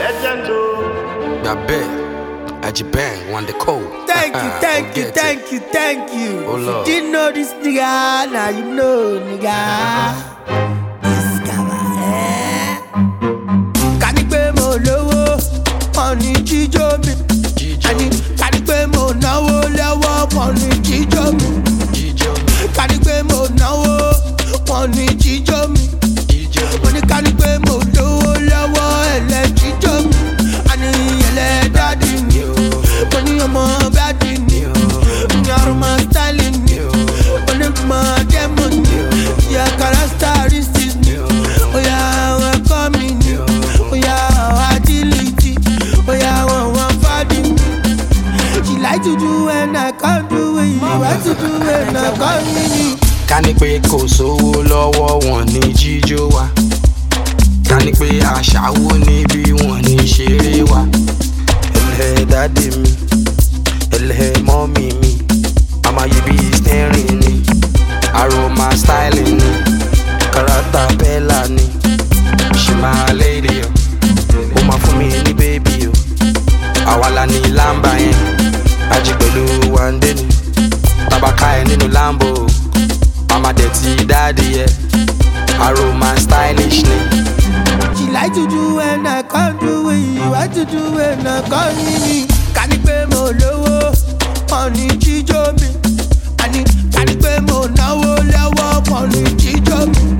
Ajibang, one the code. Thank you. Oh, If Lord. you didn't know this nigga, now you know, nigga. This guy, Kanipe mo lowo, money jijo mi. Kanipe mo nawo lewo, money jijo mi. Kanipe mo nawo, money jijo mi. Money kanipe mo lowo lewo, ele jijo mi. Ani ele daddy mi. Money omo daddy mi. Nyaruma styling mi. Money ma demon mi. Yeah, characteristics mi. Oh yeah, welcome me. Oh yeah, agility. Oh yeah, one body mi. She like to do when I can't do it. You like to do when I can't do it. Kanipe kò sówó lọ́wọ́ wọn ní jíjó wa. Kanipe àṣàwó níbí wọn ní ṣeré wa. Ẹlẹ́ dádì mi, ẹlẹ́ mọ́mì mi. Mama you be staring ni. Aroma styling ni. Karata bella ni. She my lady o. Ó máa fún mi ní baby o. Àwa la ní lámbà yẹn. Ají pẹ̀lú wàndé ni. Tabaka ẹ̀ nínú Lambo o. Mama dirty daddy, yeah. Aroma stylish ni. She like to do when I can't do it. You like to do when I can't do it. Kanipe mo lowo, money jijo mi. Kanipe mo nawo lewo, money jijo mi.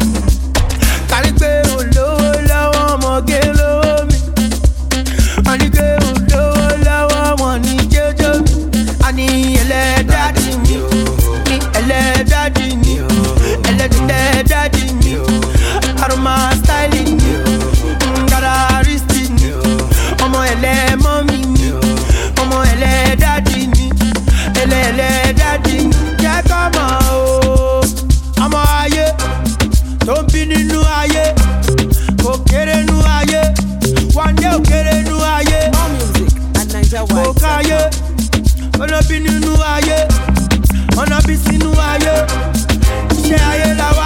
Kanipe mo lowo lewo, moge lowo mi. Kanipe mo lowo lewo, money jijo mi. Ani ele daddy mi, ni ele daddy mi. Ele daddy mi. Aroma styling mi. Characteristic mi. Ọmọ ele mommy mi. Ọmọ ele daddy mi. Ele daddy mi. Jẹ́ kọ́ mọ̀ o. Ọmọ ayé tó ń bí nínú ayé. Kò kéré nú ayé. One day ò kéré nú ayé. More music at Niger Kò White. káyé. Ọ̀nà bí nínú ayé. Ọ̀nà bí sínú ayé. Iṣẹ́ ayé la